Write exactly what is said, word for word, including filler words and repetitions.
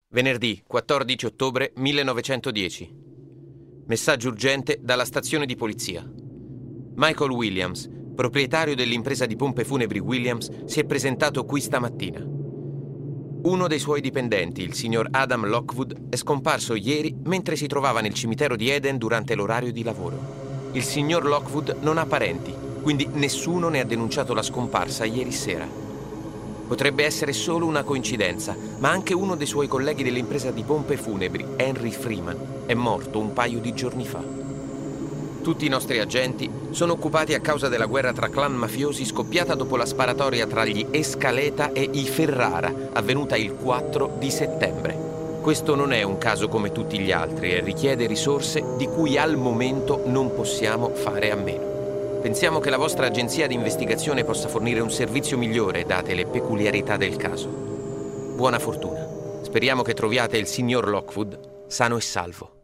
Venerdì quattordici ottobre millenovecentodieci. Messaggio urgente dalla stazione di polizia. Michael Williams, proprietario dell'impresa di pompe funebri Williams, si è presentato qui stamattina. Uno dei suoi dipendenti, il signor Adam Lockwood, è scomparso ieri mentre si trovava nel cimitero di Eden durante l'orario di lavoro. Il signor Lockwood non ha parenti, quindi nessuno ne ha denunciato la scomparsa ieri sera. Potrebbe essere solo una coincidenza, ma anche uno dei suoi colleghi dell'impresa di pompe funebri, Henry Freeman, è morto un paio di giorni fa. Tutti i nostri agenti sono occupati a causa della guerra tra clan mafiosi scoppiata dopo la sparatoria tra gli Escaleta e i Ferrara, avvenuta il quattro di settembre. Questo non è un caso come tutti gli altri e richiede risorse di cui al momento non possiamo fare a meno. Pensiamo che la vostra agenzia di investigazione possa fornire un servizio migliore, date le peculiarità del caso. Buona fortuna. Speriamo che troviate il signor Lockwood sano e salvo.